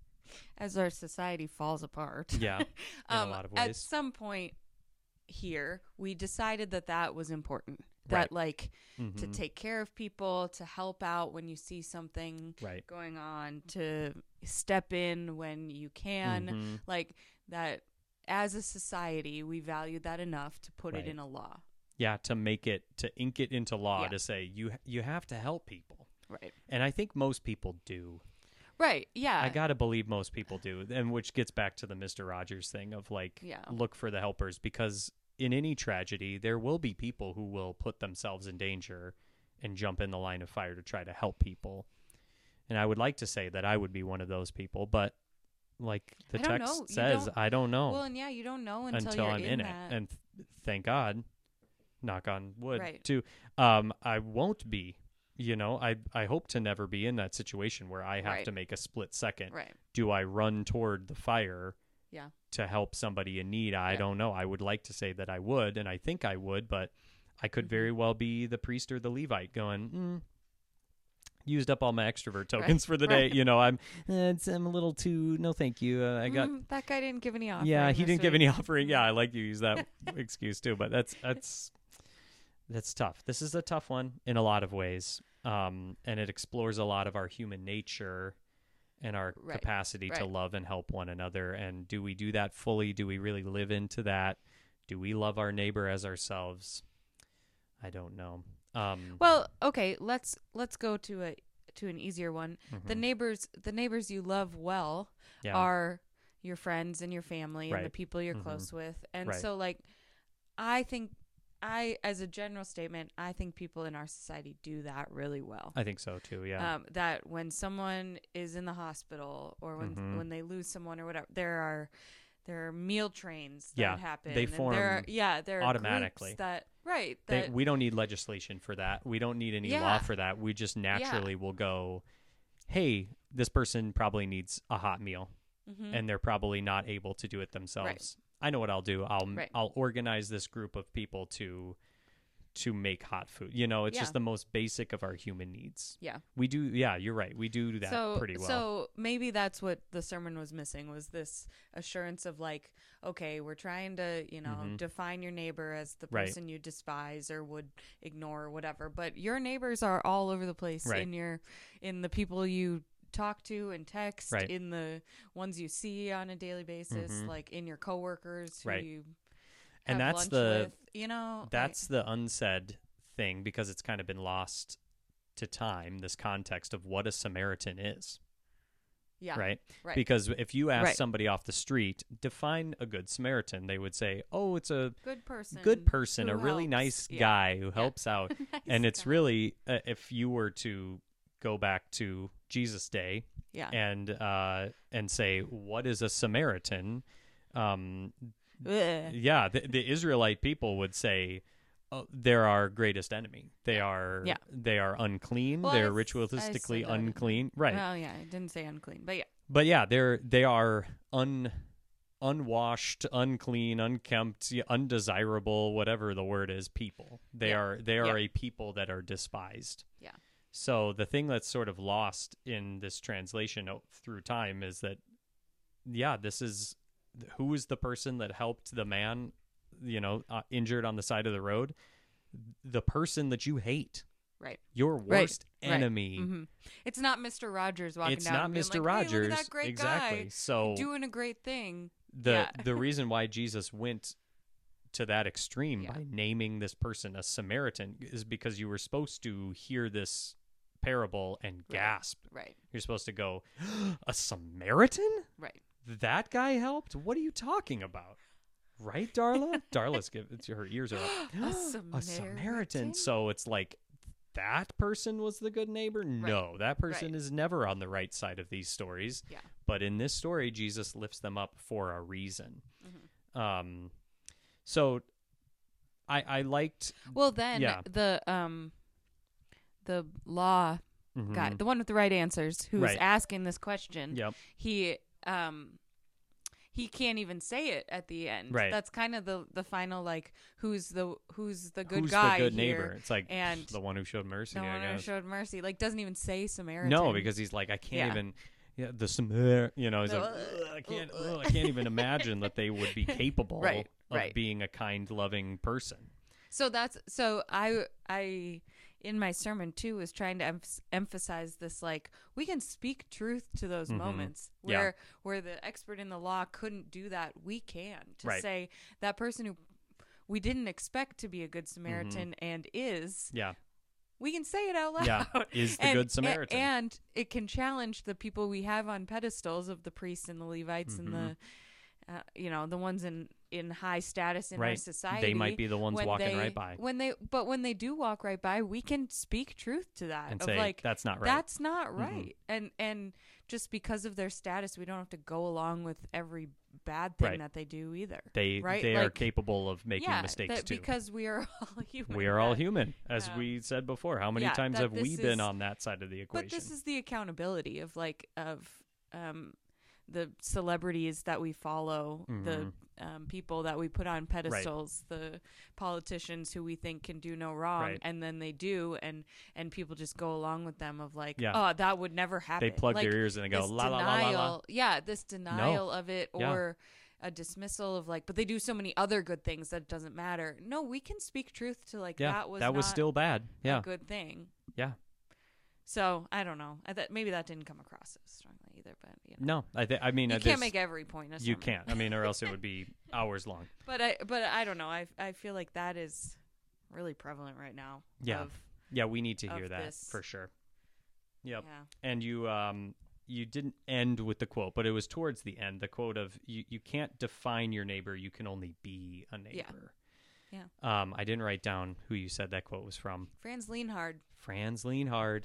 as our society falls apart, yeah, in um, a lot of at ways. some point here, we decided that that was important. That Right. like to Mhm. take care of people, to help out when you see something Right. going on, to step in when you can, Mhm. like that. As a society, we value that enough to put Right. it in a law. Yeah, to make it to ink it into law Yeah. to say you you have to help people. Right. And I think most people do. Right. Yeah. I got to believe most people do. And which gets back to the Mister Rogers thing of like Yeah. look for the helpers, because in any tragedy there will be people who will put themselves in danger and jump in the line of fire to try to help people. And I would like to say that I would be one of those people, but like the I don't text know. You says, don't- I don't know Well, and yeah, you don't know until, until you're I'm in, in, that. it. And th- thank God, knock on wood, Right. too. Um, I won't be. You know, I I hope to never be in that situation where I have Right. to make a split second. Right. Do I run toward the fire Yeah. to help somebody in need? I Yeah. don't know. I would like to say that I would, and I think I would, but I could Mhm. very well be the priest or the Levite going, mm, used up all my extrovert tokens for the day. Right. You know, I'm eh, it's, I'm a little too, no thank you. Uh, I got, Mm, that guy didn't give any offering. yeah, he this didn't give week. any offering. Yeah, I like you use that excuse too, but that's, that's, that's tough. This is a tough one in a lot of ways. Um, and it explores a lot of our human nature and our Right, capacity to right. love and help one another. And do we do that fully? Do we really live into that? Do we love our neighbor as ourselves? I don't know. Um, Well, okay, let's let's go to a to an easier one. The mhm. neighbors the neighbors you love well yeah. are your friends and your family and the Right. people you're Mhm. close with. And Right. so like I think I as a general statement, I think people in our society do that really well. I think so too. Yeah. Um, that when someone is in the hospital or when Mhm. when they lose someone or whatever, there are there are meal trains that Yeah, happen. they and form there are, yeah, there are automatically. groups that right. They, That, we don't need legislation for that. We don't need any Yeah. law for that. We just naturally will go, hey, this person probably needs a hot meal, mhm. and they're probably not able to do it themselves. I know what I'll do. I'll Right. I'll organize this group of people to to make hot food. You know, it's Yeah. just the most basic of our human needs. Yeah. We do. Yeah, you're right. We do that so, pretty well. So maybe that's what the sermon was missing, was this assurance of like, okay, we're trying to, you know, Mhm. define your neighbor as the Right. person you despise or would ignore or whatever. But your neighbors are all over the place Right. in your, in the people you talk to and text, Right. in the ones you see on a daily basis, Mhm. like in your coworkers who Right. you And have that's lunch the with, you know, that's the unsaid thing, because it's kind of been lost to time, this context of what a Samaritan is. like, yeah, Right? right. Because if you ask Right. somebody off the street, define a good Samaritan, they would say, oh, it's a good person, good person, who a really helps. nice Yeah. guy who helps out. Nice And it's guy. really, uh, if you were to go back to Jesus' day yeah. and uh, and say, what is a Samaritan? Um, Ugh. yeah, the, the Israelite people would say, oh, they're our greatest enemy. They are Yeah. they are unclean. Well, I they're s- I ritualistically said that. unclean. Right. Well, yeah, I didn't say unclean, but yeah. But yeah, they're they are un unwashed, unclean, unkempt, y- undesirable, whatever the word is, people. They Yeah. are they are Yeah. a people that are despised. Yeah. So the thing that's sort of lost in this translation o- through time is that, yeah, this is who is the person that helped the man, you know, uh, injured on the side of the road? The person that you hate, Right. your Right. worst Right. enemy. hmm It's not Mister Rogers walking It's down not and being Mister like, hey, Rogers. look at that great exactly. guy So doing a great thing. the Yeah. the reason why Jesus went to that extreme Yeah. by naming this person a Samaritan is because you were supposed to hear this parable and gasp. Right. You're supposed to go, a Samaritan? Right. That guy helped? What are you talking about? Right, Darla? Darla's give it's, her ears are up. A A Samaritan? Samaritan. So it's like that person was the good neighbor? No, that person Right. is never on the right side of these stories. Yeah. But in this story, Jesus lifts them up for a reason. Mhm. Um, so I I liked Well, then Yeah. the um, the law mhm. guy, the one with the right answers, who's Right. asking this question, Yep. he um. He can't even say it at the end. Right. That's kind of the the final like who's the who's the good Who's guy the good here, neighbor? It's like and the one who showed mercy. the I one who guess. showed mercy. Like doesn't even say Samaritan. No, because he's like I can't Yeah. even. Yeah, the Samar. You know, he's No, like uh, "Ugh, I can't. uh, ugh, I can't even imagine that they would be capable Right, of right. being a kind, loving person. So that's so I I in my sermon too was trying to em- emphasize this like we can speak truth to those Mhm. moments Yeah. where where the expert in the law couldn't do that, we can to Right. say that person who we didn't expect to be a good Samaritan and is, Yeah, we can say it out loud. yeah. Is the And- good Samaritan? a- and it can challenge the people we have on pedestals of the priests and the Levites and the uh, you know the ones in in high status in our Right. society. They might be the ones when walking they, right by when they but when they do walk right by, we can speak truth to that and of say like that's not right. that's not Mhm. right. And and just because of their status, we don't have to go along with every bad thing Right. that they do either. they right? they are Like- capable of making yeah, mistakes that too. because we are all human. We are all that- human, as um, we said before. How many yeah, times that have we this been is- on that side of the equation? But this is the accountability of like of um the celebrities that we follow, Mhm. the um, people that we put on pedestals, the politicians who we think can do no wrong, Right. and then they do, and and people just go along with them of like, Yeah. oh, that would never happen. they plug like, their ears and they go this la la la denial, la la. yeah, this denial of it, Yeah. or a dismissal of like, but they do so many other good things that it doesn't matter. No, we can speak truth to like Yeah, that was that was not still bad. Yeah, a good thing. yeah. So I don't know. I thought maybe that didn't come across as strongly either, but you know. No, I th- I mean, You uh, can't this- make every point. A You sermon. can't. I mean, or else it would be hours long. But I, but I don't know. I, I feel like that is really prevalent right now. Yeah. Of, Yeah, we need to Of hear that this. for sure. Yep. yeah. And you um you didn't end with the quote, but it was towards the end. The quote of you you can't define your neighbor, you can only be a neighbor. Yeah. Um, I didn't write down who you said that quote was from. Franz Lienhard. Franz Lienhard.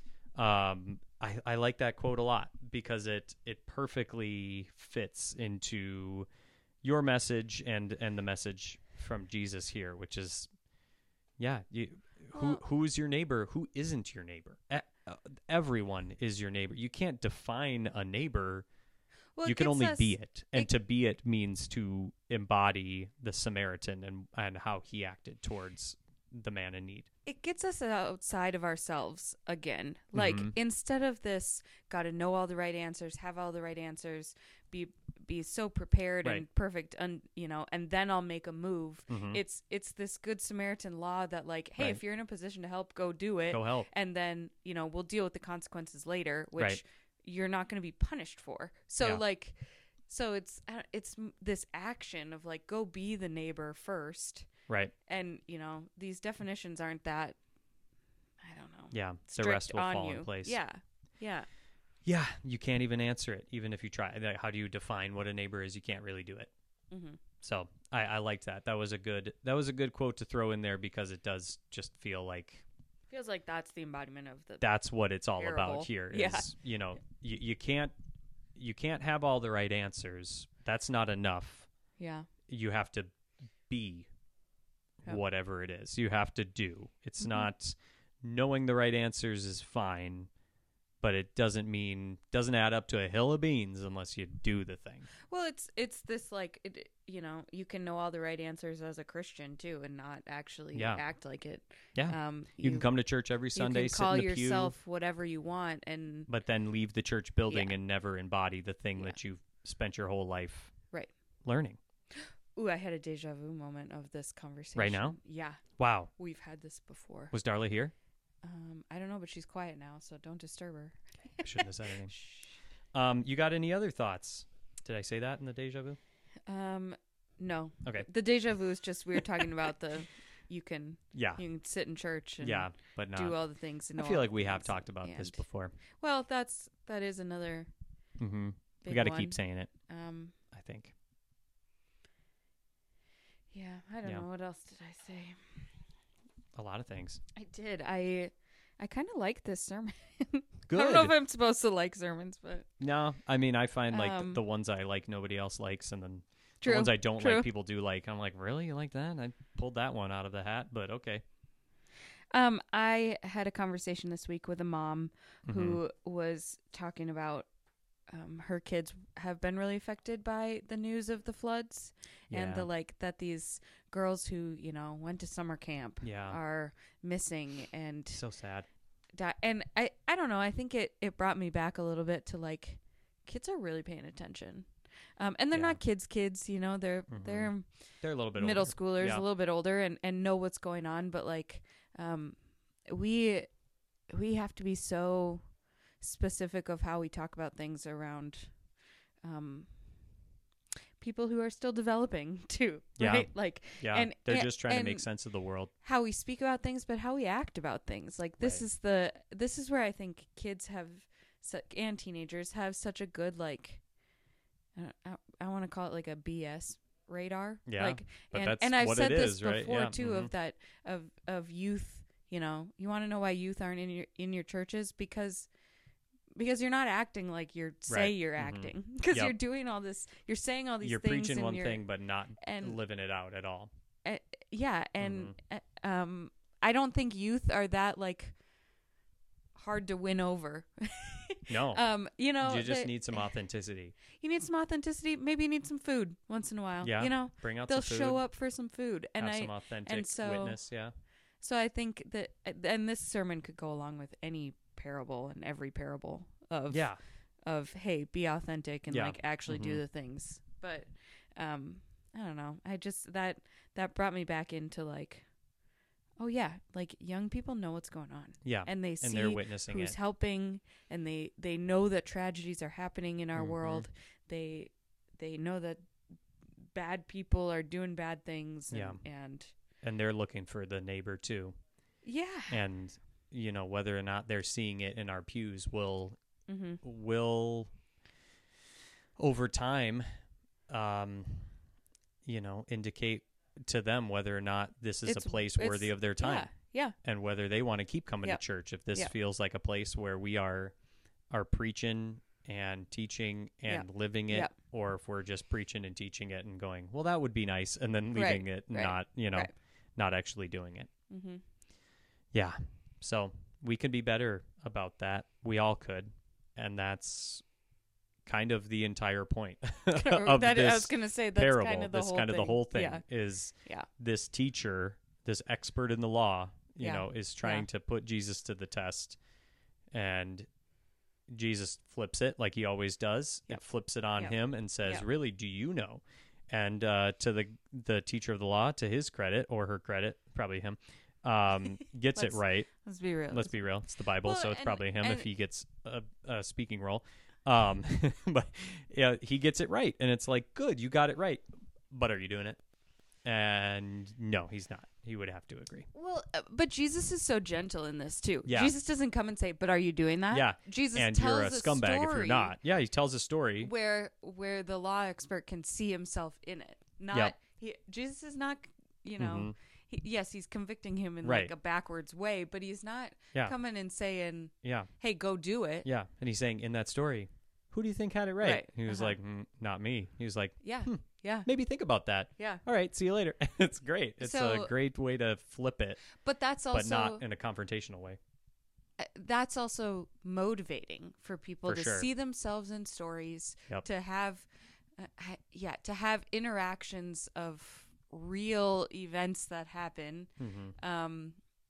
Um, I, I like that quote a lot because it it perfectly fits into your message and and the message from Jesus here, which is, yeah, you, who Well- who's your neighbor? Who isn't your neighbor? E- uh, everyone is your neighbor. You can't define a neighbor. Well, You it can gets only us- be it, and it- to be it means to embody the Samaritan and and how he acted towards the man in need. It gets us outside of ourselves again. Like Mhm. instead of this, got to know all the right answers, have all the right answers, be be so prepared Right. and perfect, and you know, and then I'll make a move. Mhm. It's it's this good Samaritan law that like, hey, Right. if you're in a position to help, go do it, Go help. and then you know we'll deal with the consequences later, which Right. you're not going to be punished for. So Yeah. like, so it's uh, it's m- this action of like, go be the neighbor first. Right. And you know these definitions aren't that, I don't know, Yeah. The strict rest will on fall you. in place. Yeah, yeah, Yeah. You can't even answer it, even if you try. Like, how do you define what a neighbor is? You can't really do it. hmm So I, I liked that. That was a good. That was a good quote to throw in there because it does just feel like feels like that's the embodiment of the. that's what it's all Parable. about here. Is, Yeah. you know, you, you can't you can't have all the right answers. That's not enough. Yeah, You have to be Yep. whatever it is. You have to do. It's Mhm. not knowing the right answers is fine, but it doesn't mean doesn't add up to a hill of beans unless you do the thing. well, it's it's this like it, you know you can know all the right answers as a Christian too, and not actually Yeah. act like it. Yeah. Um, You, can come to church every Sunday, You can sit call in the pew, yourself whatever you want, and but then leave the church building Yeah. and never embody the thing Yeah. that you've spent your whole life Right. learning. ooh, I had a deja vu moment of this conversation Right now? Yeah, Wow. we've had this before. Was Darla here? Um, I don't know, but she's quiet now, so don't disturb her. I shouldn't have said anything. Um, you got any other thoughts? Did I say that in the deja vu? Um, no. Okay. The deja vu is just we were talking about the you can Yeah. you can sit in church and Yeah, but not. do all the things. And I know feel all like the we have things talked about this and- before. Well, that's that is another Mm-hmm. big We got to one. keep saying it, Um, I think. yeah, I don't Yeah. know what else did I say. A lot of things. I did. I I kind of like this sermon. Good. I don't know if I'm supposed to like sermons, but No, I mean, I find like Um, the, the ones I like, nobody else likes, and then true. the ones I don't true. like, people do like. I'm like, really? You like that? I pulled that one out of the hat, but okay. Um, I had a conversation this week with a mom Mm-hmm. who was talking about um, her kids have been really affected by the news of the floods and Yeah. the like that these girls who you know went to summer camp Yeah. are missing and So sad. di- and I I don't know, I think it it brought me back a little bit to like kids are really paying attention. Um, and they're Yeah. not kids kids, you know, they're Mhm. they're They're a little bit middle older. schoolers, Yeah. a little bit older, and, and know what's going on. But like, um, we we have to be so specific of how we talk about things around um, people who are still developing too, Yeah. right? Like Yeah, and- they're and- just trying to make and- sense of the world. how we speak about things, but how we act about things. Like this Right. is the this is where I think kids have su- and teenagers have such a good like. I, I, I want to call it like a B S radar. Yeah, like, but and, that's and I've what said it this is, right? before Yeah, too mhm. of that of of youth. You know, you want to know why youth aren't in your in your churches because because you're not acting like you're say Right. you're Mhm. acting because Yep. you're doing all this. You're saying all these You're things. preaching and one you're, thing, but not and living it out at all. uh, yeah, and Mm-hmm. uh, um, I don't think youth are that like hard to win over. No, um, you know, you just they- need some authenticity. you need some authenticity. Maybe you need some food once in a while. Yeah, you know, Bring out they'll some food. show up for some food, and have I some authentic so- witness. Yeah, so I think that, and this sermon could go along with any parable and every parable of yeah, of hey, be authentic and Yeah. like actually do Mhm. the things. But um, I don't know. I just that that brought me back into like, oh yeah, like young people know what's going on, yeah, and they and see they're witnessing who's it. helping, and they they know that tragedies are happening in our Mhm. world. They they know that bad people are doing bad things. And, Yeah. and And they're looking for the neighbor too. yeah. And you know whether or not they're seeing it in our pews will Mm-hmm. will over time, um, you know, indicate to them whether or not this is It's- a place it's- worthy of their time. Yeah. And whether they want to keep coming Yep. to church. If this Yep. feels like a place where we are are preaching and teaching and living it, Yep. or if we're just preaching and teaching it and going, well, that would be nice, and then Right, leaving it, right, not, you know, right. not actually doing it. Mm-hmm. Yeah. So we could be better about that. We all could. And that's kind of the entire point of that, this I was going to say that's parable. kind of the this whole kind of thing. the whole thing Yeah. is Yeah. this teacher, this expert in the law, you Yeah. know, is trying Yeah. to put Jesus to the test, and Jesus flips it like he always does. Yep. It flips it on Yep. him and says, Yep. really, do you know? And uh, to the the teacher of the law, to his credit or her credit, probably him, um, gets it Let's- right. Let's be real. Let's be real. It's the Bible, Well, so it's and- probably him if and- he gets a, a speaking role. Um, but yeah, he gets it right, and it's like, good, you got it right. But are you doing it? And no, he's not. He would have to agree. Well, uh, but Jesus is so gentle in this too. Yeah. Jesus doesn't come and say, "But are you doing that?" Yeah. Jesus And tells you're a scumbag if you're story not. Yeah, he tells a story. where where the law expert can see himself in it. Not Yep. he, Jesus is not, you know. Mhm. He, yes, he's convicting him in Right. like a backwards way, but he's not Yeah. coming and saying, Yeah, "Hey, go do it." yeah. And he's saying in that story, who do you think had it right? Right. He was Uh-huh. like, mm, not me. He was like, Yeah. Hmm. Yeah. maybe think about that. Yeah. All right, see you later. It's great. It's So- a great way to flip it, But that's also but not in a confrontational way. uh, that's also motivating for people For to sure. see themselves in stories, Yep. to have uh, ha- yeah, to have interactions of real events that happen, Mm-hmm. um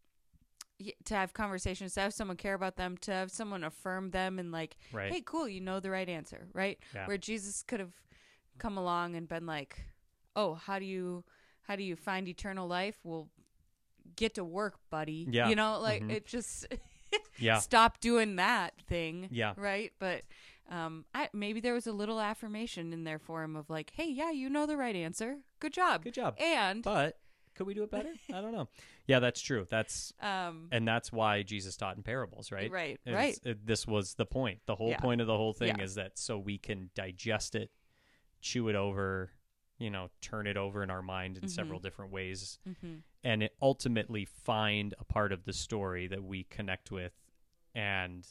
y- to have conversations, to have someone care about them, to have someone affirm them and like, Right. hey, cool, you know the right answer, right? Yeah. Where Jesus could have come along and been like, oh, how do you how do you find eternal life? Well, get to work, buddy. Yeah. You know, like Mhm. it just Yeah. stop doing that thing. Yeah. Right. But um, I, maybe there was a little affirmation in there for him of like, hey, yeah, you know the right answer. Good job. Good job. And But could we do it better? I don't know. Yeah, that's true. That's um, and that's why Jesus taught in parables, right? right, It's- right. it- this was the point. The whole Yeah. point of the whole thing Yeah. is that so we can digest it, chew it over, you know, turn it over in our mind in Mhm. several different ways, hmm and it ultimately find a part of the story that we connect with, and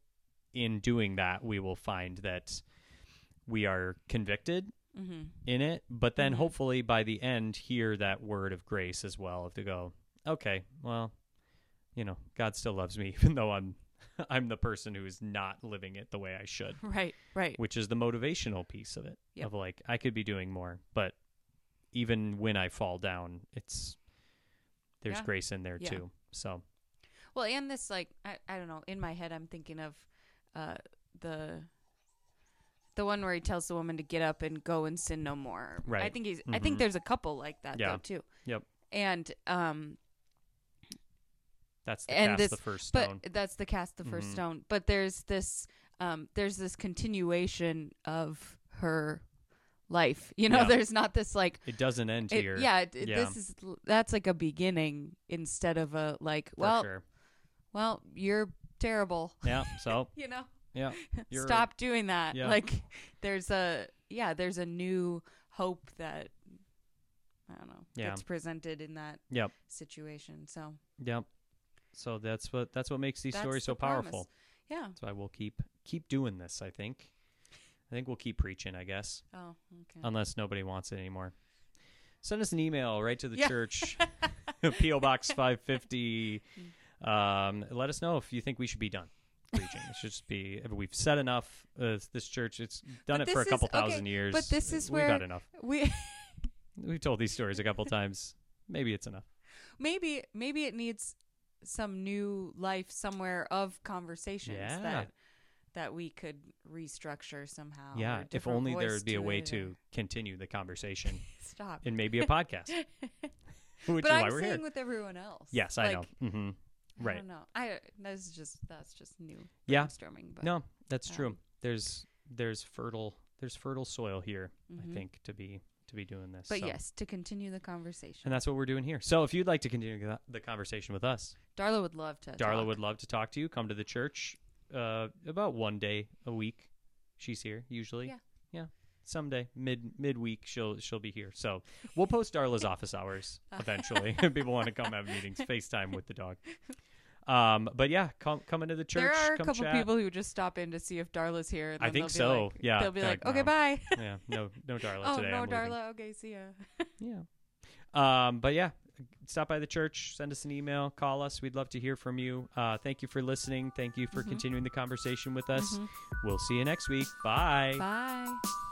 in doing that, we will find that we are convicted hmm in it, but then Mhm. hopefully by the end hear that word of grace as well, to go, okay, well, you know, God still loves me even though I'm I'm the person who's not living it the way I should, Right. Right. which is the motivational piece of it. Yep. Of like, I could be doing more, but even when I fall down, it's there's Yeah. grace in there Yeah. too. So Well, and this, like, I, I don't know, in my head, I'm thinking of uh, the the one where he tells the woman to get up and go and sin no more. I Right. think he's. I think Mhm. there's a couple like that Yeah. though too. Yep. And um, that's the And cast this- the first but stone. that's the cast the first Mhm. stone. But there's this um, there's this continuation of her life. You know, Yeah. there's not this like. It doesn't end It, here. yeah, it, Yeah. this is that's like a beginning instead of a like. for well, sure. well, you're terrible. Yeah. So You know. yeah. You're, Stop doing that. Yeah. Like there's a yeah, there's a new hope that I don't know Yeah. gets presented in that Yep. situation. So Yep. So that's what that's what makes these that's stories so the promise. powerful. Yeah. That's why we'll keep keep doing this, I think. I think we'll keep preaching, I guess. Oh, okay. Unless nobody wants it anymore. Send us an email right to the Yeah. church. P O Box five fifty. Um, let us know if you think we should be done preaching. It should just be if we've said enough. Uh, this church, it's done But it for a this couple is- okay, thousand years. but this is We've where- got enough. we We've told these stories a couple times. Maybe it's enough. maybe maybe it needs some new life somewhere of conversations Yeah. that that we could restructure somehow. or Yeah, if different only there voice would be a to way it, to or- continue the conversation stop. and maybe a podcast, which But is why I'm we're saying here. with everyone else. Yes, I know. Like, hmm I Right. don't know. I that's just that's just new. Yeah. Brainstorming, but No, that's true. um, There's there's fertile there's fertile soil here, Mhm. I think, to be to be doing this. But so. yes, to continue the conversation. And that's what we're doing here. So if you'd like to continue the- the conversation with us, Darla would love to. Darla talk. would love to talk to you. Come to the church uh, about one day a week. She's here usually. Yeah. Yeah. Someday mid midweek she'll she'll be here. So we'll post Darla's office hours eventually. People want to come have meetings, FaceTime with the dog. Um, but yeah, come come into the church. There are a come couple chat. people who just stop in to see if Darla's here. And I then think they'll be so. Like, Yeah, they'll be they're like, like, okay, no. bye. Yeah, no, no Darla oh today. no, I'm leaving. Darla. Okay, see ya. Yeah. Um, but yeah, stop by the church, send us an email, call us. We'd love to hear from you. Uh, thank you for listening. Thank you for Mhm. continuing the conversation with us. Mhm. We'll see you next week. Bye. Bye.